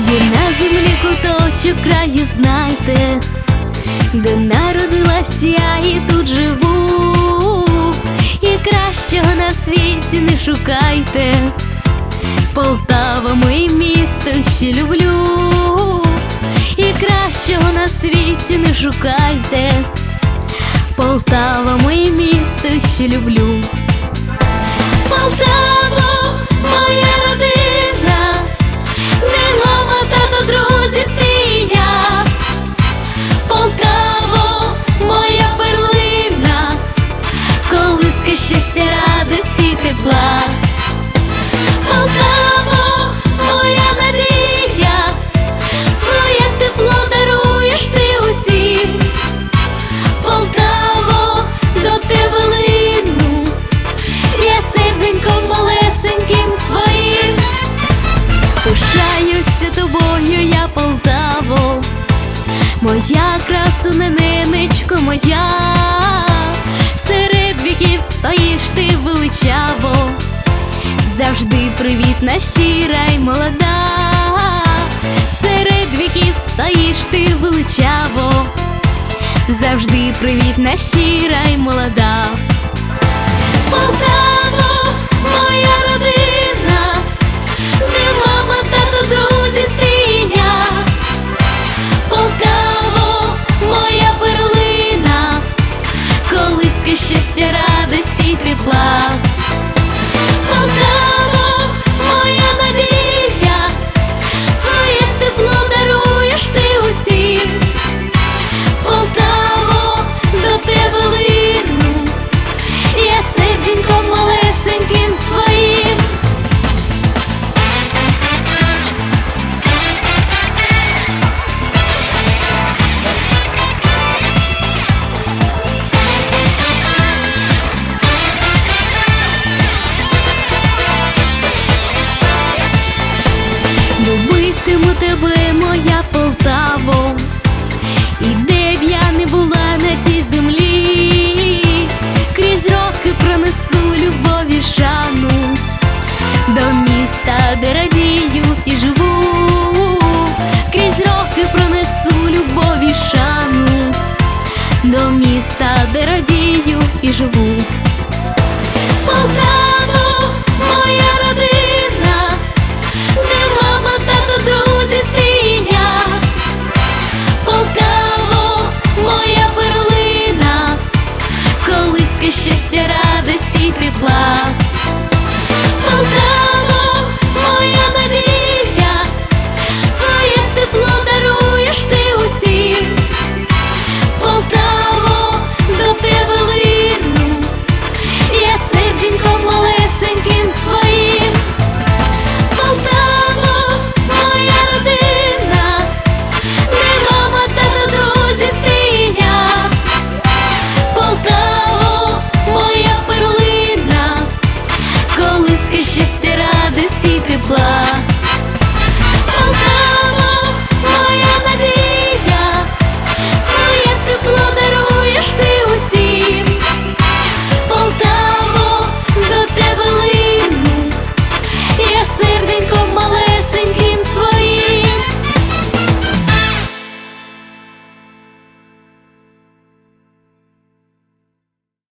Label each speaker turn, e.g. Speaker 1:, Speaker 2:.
Speaker 1: Є на землі куточок краю, знайте, де народилась я і тут живу, і кращого на світі не шукайте. Полтава, моє місто, ще люблю, і кращого на світі не шукайте. Полтава, моє місто, ще люблю. Полтаво, моя родина, де мама, тато, друзі, ти і я. Полтаво, моя перлина, колиска щастя, радості, тепла. Полтаво, моя надія, своє тепло даруєш ти усім. Полтаво, до тебе лину я серденьком малесеньким своїм. Пишаюся тобою я, Полтаво, моя красуне, ненечко моя. Серед віків стоїш ти величаво, завжди привітна, щира й молода. Серед віків стоїш ти величаво, завжди привітна, щира й молода. Полтаво, моя родина, де мама, тато, друзі, ти і я. Полтаво, моя перлина, колиска щастя, радості, тепла. Полтаво, моя надія, своє тепло даруєш ти усім. Полтаво, до тебе лину я серденьком малесеньким своїм. Любитиму тебе, моя Полтаво, і де б я не була на цій землі, крізь роки пронесу любов і шану до міста, де радію і живу. Крізь роки пронесу любов і шану до міста, де радію і живу.